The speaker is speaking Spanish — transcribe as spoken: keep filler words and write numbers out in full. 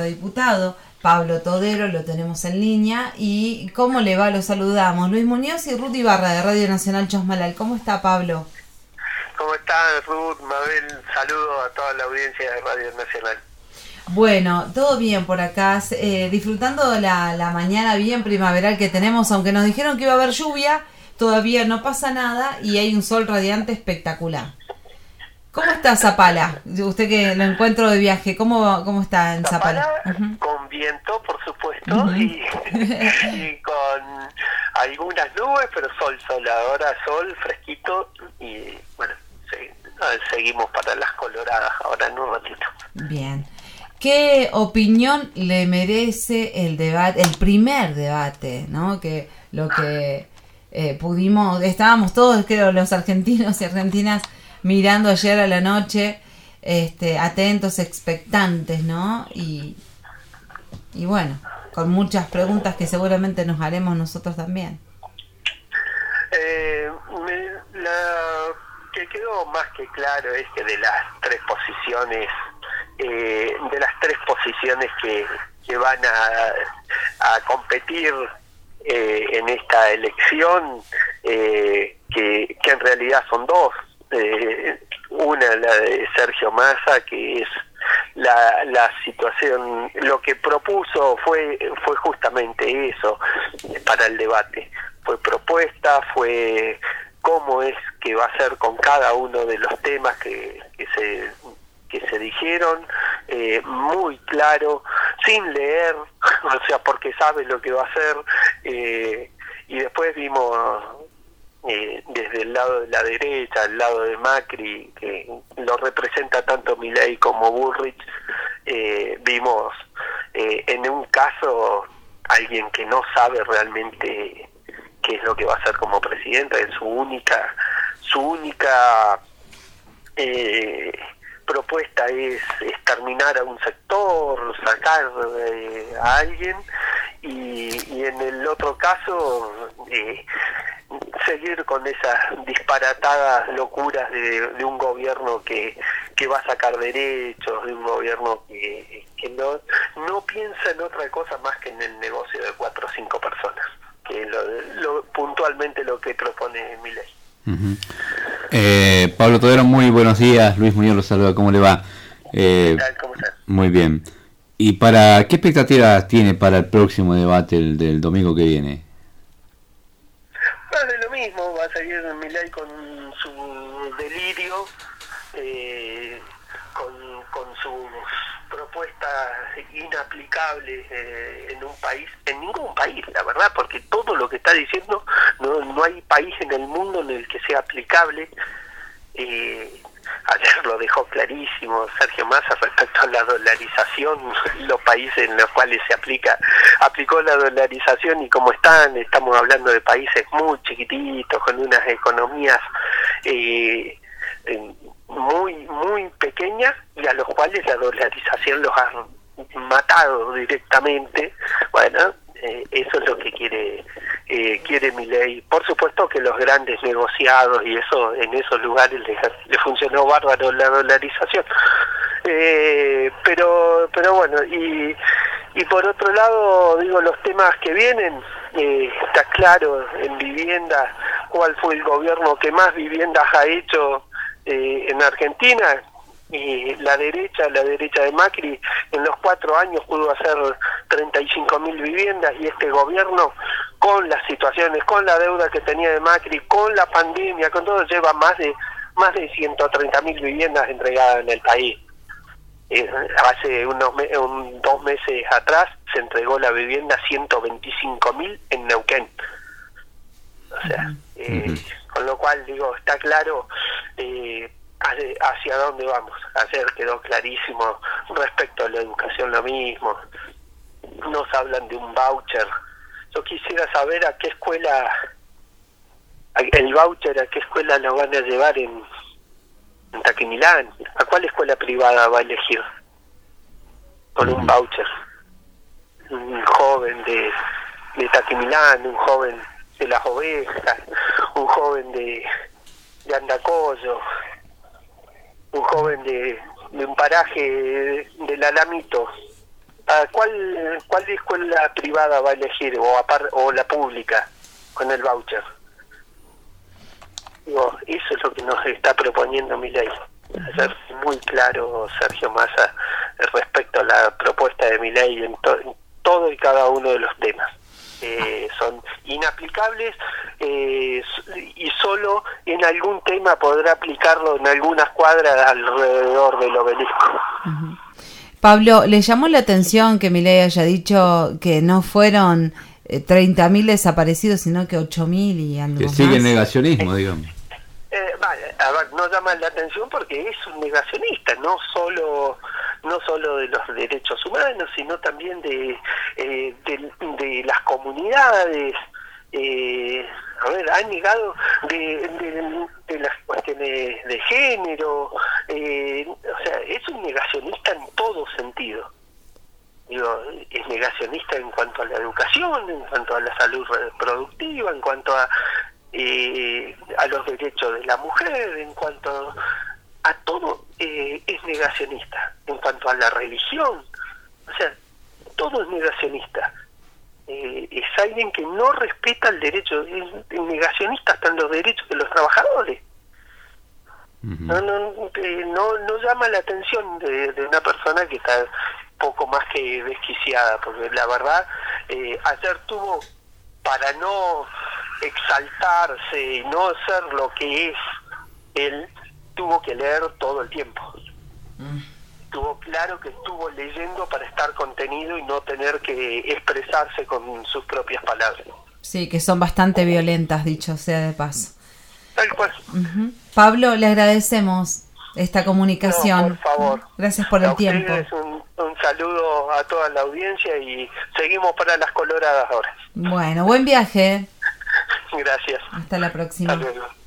eurodiputado, Pablo Todero, lo tenemos en línea. ¿Y cómo le va? Lo saludamos. Luis Muñoz y Ruth Ibarra de Radio Nacional Chosmalal. ¿Cómo está, Pablo? ¿Cómo están, Ruth, Mabel? Saludo a toda la audiencia de Radio Nacional. Bueno, todo bien por acá, eh, disfrutando la, la mañana bien primaveral que tenemos, aunque nos dijeron que iba a haber lluvia, todavía no pasa nada y hay un sol radiante espectacular. ¿Cómo está Zapala? Usted que lo encuentro de viaje, ¿cómo, cómo está en Zapala? Zapala uh-huh. Con viento, por supuesto, uh-huh. y, y con algunas nubes, pero sol, sol, ahora sol, fresquito, y bueno, sí, seguimos para las coloradas ahora en un ratito. Bien. ¿Qué opinión le merece el debate, el primer debate, ¿no? Que lo que eh, pudimos, estábamos todos, creo, los argentinos y argentinas mirando ayer a la noche, este, atentos, expectantes, ¿no? Y, y bueno, con muchas preguntas que seguramente nos haremos nosotros también. Eh, me, la que quedó más que claro es que de las tres posiciones, eh, de las tres posiciones que, que van a, a competir eh, en esta elección, eh, que, que en realidad son dos. Eh, una, la de Sergio Massa, que es la, la situación, lo que propuso fue fue justamente eso para el debate, fue propuesta, fue cómo es que va a ser con cada uno de los temas que, que se que se dijeron, eh, muy claro, sin leer, o sea, porque sabe lo que va a hacer, eh, y después vimos Eh, desde el lado de la derecha, el lado de Macri, que lo representa tanto Milei como Bullrich, eh, vimos eh, en un caso alguien que no sabe realmente qué es lo que va a hacer como presidenta, es su única, su única eh, propuesta es exterminar a un sector, sacar eh, a alguien, y, y en el otro caso eh, seguir con esas disparatadas locuras de, de un gobierno que, que va a sacar derechos, de un gobierno que, que no, no piensa en otra cosa más que en el negocio de cuatro o cinco personas, que es lo, lo, puntualmente lo que propone Milei. Uh-huh. eh, Pablo Todero, muy buenos días. Luis Muñoz lo saluda, ¿cómo le va? Eh, ¿Qué tal? ¿Cómo está? Muy bien. ¿Y para qué expectativas tiene para el próximo debate el, del domingo que viene? Más de lo mismo, va a seguir Milei con su delirio, eh, con, con sus propuestas inaplicables eh, en un país, en ningún país, la verdad, porque todo lo que está diciendo, no, no hay país en el mundo en el que sea aplicable. Eh, ayer lo dejó clarísimo Sergio Massa respecto a la dolarización, los países en los cuales se aplica aplicó la dolarización y cómo están, estamos hablando de países muy chiquititos, con unas economías eh, muy muy pequeñas, y a los cuales la dolarización los ha matado directamente. Bueno, eh, eso es lo que quiere eh, quiere Milei. Por supuesto que los grandes negociados y eso, en esos lugares le, le funcionó bárbaro la dolarización, eh, pero pero bueno, y y por otro lado, digo, los temas que vienen, eh, está claro, en vivienda, cuál fue el gobierno que más viviendas ha hecho eh, en Argentina. Y la derecha, la derecha de Macri, en los cuatro años pudo hacer treinta y cinco mil viviendas, y este gobierno, con las situaciones, con la deuda que tenía de Macri, con la pandemia, con todo, lleva más de más de ciento treinta mil viviendas entregadas en el país. Eh, hace unos me- un, dos meses atrás se entregó la vivienda ciento veinticinco mil en Neuquén. O sea, eh, uh-huh. Con lo cual, digo, está claro eh, hacia dónde vamos. Ayer quedó clarísimo respecto a la educación, lo mismo. Nos hablan de un voucher. Yo quisiera saber a qué escuela, el voucher, a qué escuela lo van a llevar en, en Taquimilán. ¿A cuál escuela privada va a elegir con un voucher? Un joven de, de Taquimilán, un joven de Las Ovejas, un joven de, de Andacollo, un joven de, de un paraje del Alamito, ¿A cuál, cuál escuela privada va a elegir o, apar, o la pública con el voucher? Digo, eso es lo que nos está proponiendo Milei. Ser muy claro, Sergio Massa, respecto a la propuesta de Milei en, to, en todo y cada uno de los temas. Eh, son inaplicables eh, y solo en algún tema podrá aplicarlo en algunas cuadras alrededor del obelisco. Uh-huh. Pablo, ¿le llamó la atención que Milei haya dicho que no fueron eh, treinta mil desaparecidos, sino que ocho mil y algo que más? sigue el negacionismo, digamos. Eh, vale, a ver, no llama la atención porque es un negacionista, no solo no solo de los derechos humanos, sino también de eh, de, de las comunidades. Eh, a ver, ha negado de, de, de las cuestiones de género, eh, o sea, es un negacionista en todo sentido. Digo, es negacionista en cuanto a la educación, en cuanto a la salud reproductiva, en cuanto a eh, a los derechos de la mujer, en cuanto a todo, eh, es negacionista, en cuanto a la religión, o sea, todo es negacionista. Eh, es alguien que no respeta el derecho, es negacionista hasta en los derechos de los trabajadores. Uh-huh. No, no, eh, no, no llama la atención de, de una persona que está poco más que desquiciada, porque la verdad, eh, ayer tuvo, para no exaltarse y no ser lo que es, él tuvo que leer todo el tiempo. Uh-huh. Tuvo claro que estuvo leyendo para estar contenido y no tener que expresarse con sus propias palabras. Sí, que son bastante violentas, dicho sea de paso. Tal cual. Uh-huh. Pablo, le agradecemos esta comunicación. No, por favor. Gracias por el a tiempo. Un, un saludo a toda la audiencia y seguimos para las coloradas ahora. Bueno, buen viaje. Gracias. Hasta la próxima. Hasta luego.